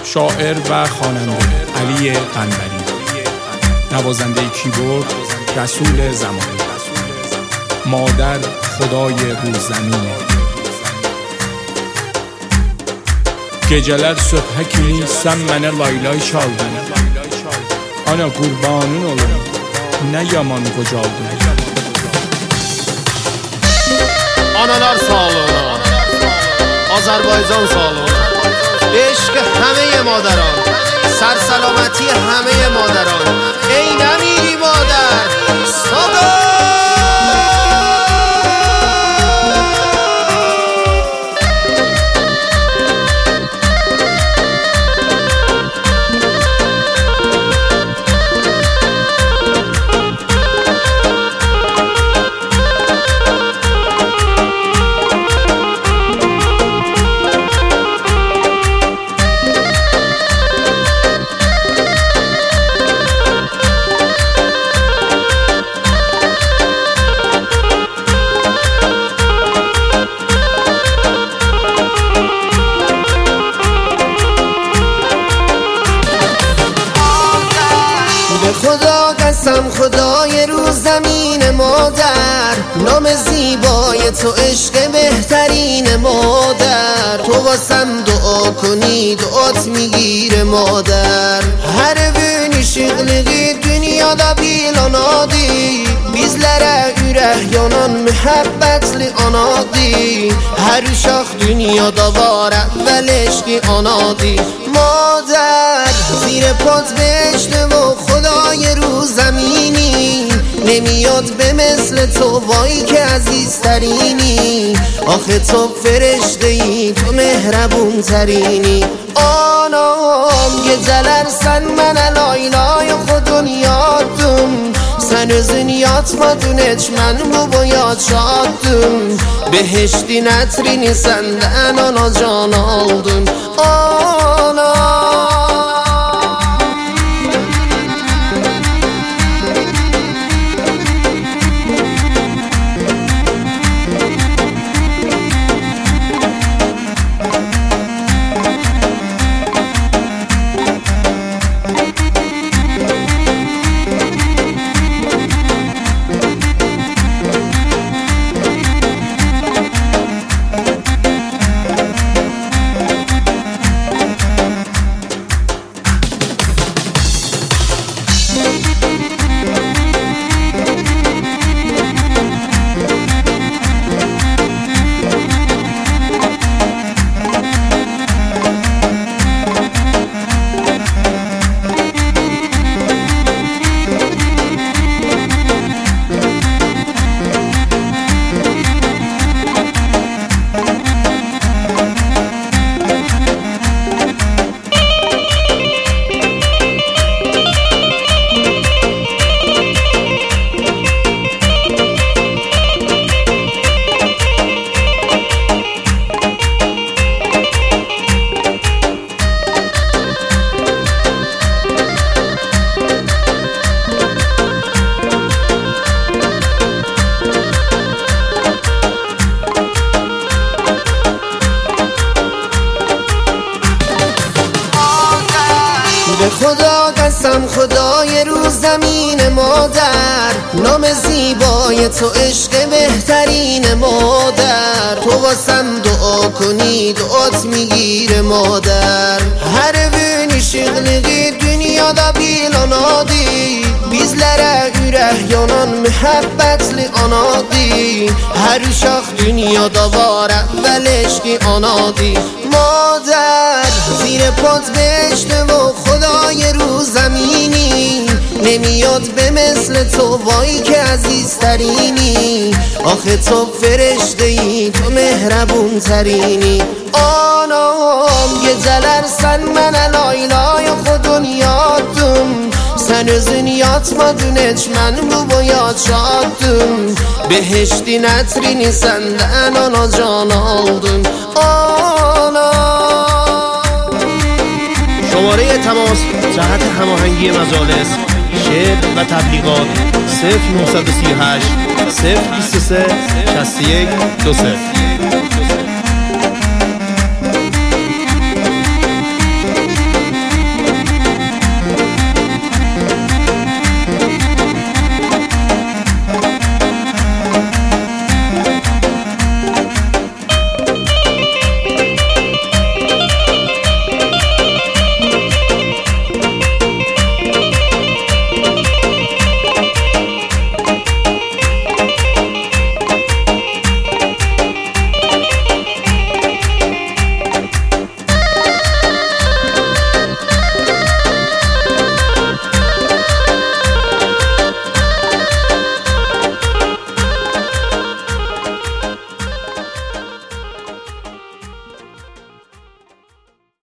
شاعر و خواننده علی قنبری، نوازنده کیبورد رسول زمانی، مادر خدای روززمینه. Geceler söhbə kimi sən mənə laylay çaldın, ana qurbanın olum, nə yaman qocaldın. Analar sağlığına, Azərbaycan sağlığına, عشق همه مادران، سرسلامتی همه مادران. ای نمیری مادر صدا. خدا قسم خدای رو زمین مادر، نام زیبای تو عشق بهترین مادر. تو واسم دعا کنی دعات میگیره مادر. Her gün ışıklığı dünyada bilanadı, bizlere ürək yanan mühəbbətli anadı. Her uşaq dünyada var əvvəl eşqi anadı. مادر زیر پات بهشته و خدای رو زمینی، نمیاد به مثل تو وای که عزیزترینی. آخه تو فرشته ای، تو مهربون ترینی. Anam geceler sen mənə laylay xudun yaddın, sen özün yatmadın heç mən bu boya çatdım. Behiştin ətrini səndən anacan aldın. Anam به خدا قسم خدای رو زمین مادر، نام زیبای تو عشق بهترین مادر. تو واسم دعا کنی دعات میگیره مادر. Her gün ışıklığı dünyada bilanadı, bizlere ürək yanan mühəbbətli anadı. Her uşaq dünyada var əvvəl eşqi anadı. مادر زیر پات بهشته و خدای رو زمینی، نمیاد به مثل تو وای که عزیزترینی. آخه تو فرشته ای، تو مهربون ترینی. Anam geceler sen mənə laylay xudun yaddın, sen özün yatmadın heç mən bu boya çatdım. Behiştin ətrini səndən anacan aldın. شماره تماس جهت هماهنگی مجالس شعر و تبلیغات 0938 023 61 20